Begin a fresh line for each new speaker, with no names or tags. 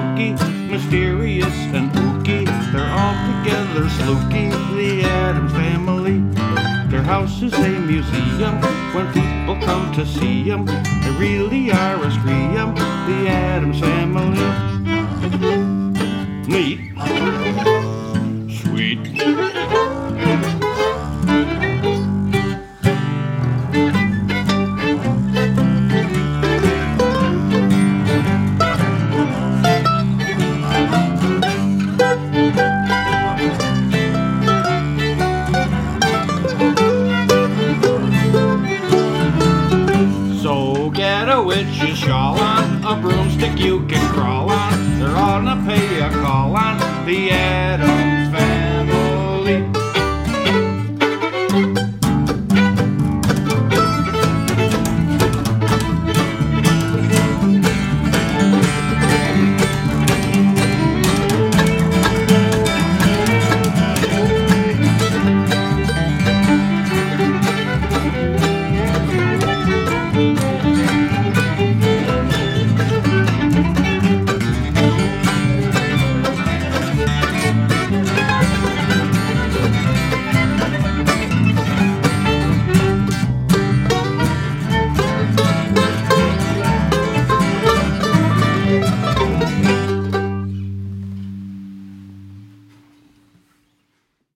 spooky, mysterious and ooky. They're all together slooky, the Addams Family. Their house is a museum when people come to see 'em. They really are a scream, the Addams Family. Neat. Sweet. So get a witch's shawl on, a broomstick you can crawl on. They're on a pay a call on the Addams